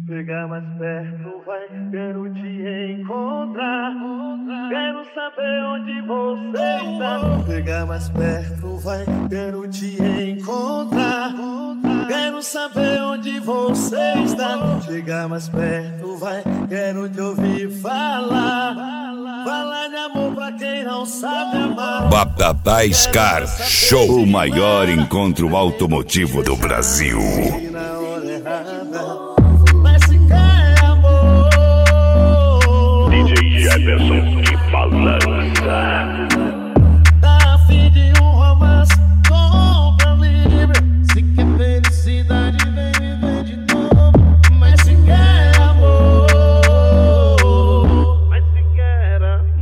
Chega mais perto, vai, quero te encontrar. Quero saber onde você está. Chega mais perto, vai, quero te encontrar. Quero saber onde você está. Chega mais perto, vai, quero te ouvir falar. Falar de amor pra quem não sabe amar. Batata Scar Show, o maior encontro automotivo do Brasil. DJ Jefferson de balança. Tá afim de um romance, compra livre. Se quer felicidade, vem viver de novo. Mas se quer amor, mas se quer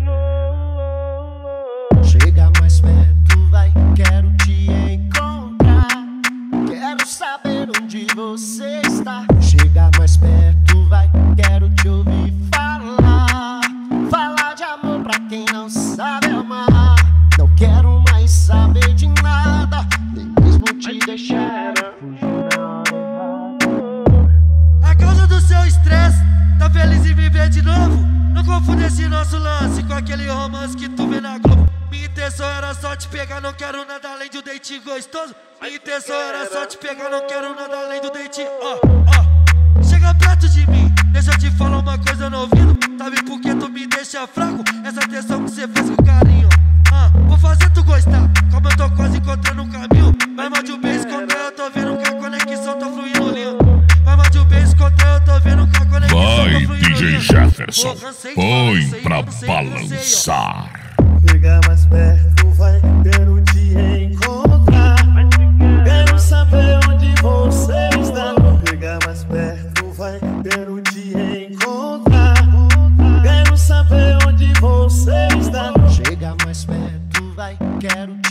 amor. Chega mais perto, vai, quero te encontrar. Quero saber onde você está. Chega mais perto, vai, quero te ouvir falar. Falar de amor pra quem não sabe amar. Não quero mais saber de nada, nem mesmo te deixar fugir na hora errada. A causa do seu estresse, tá feliz em viver de novo? Não confunde esse nosso lance com aquele romance que tu vê na Globo. Minha intenção era só te pegar, não quero nada além de um date gostoso. Minha intenção era só te pegar, não quero nada além do date. Chega perto de mim, deixa eu te falar uma coisa no ouvido. Sabe por que tu me deixa fraco? Essa atenção que cê fez com carinho. Vou fazer tu gostar, como eu tô quase encontrando um caminho. Vai mais de um beijo contra eu tô vendo que a conexão tá fluindo lindo. Vai mais de um beijo contra eu tô vendo que a conexão tá fluindo lindo. DJ Jefferson, põe pra balançar. Chega mais perto, vai, quero te encontrar. Quero saber onde você está. Chega mais perto, vai, quero te encontrar. Quero saber onde você está. Chega mais perto, vai, quero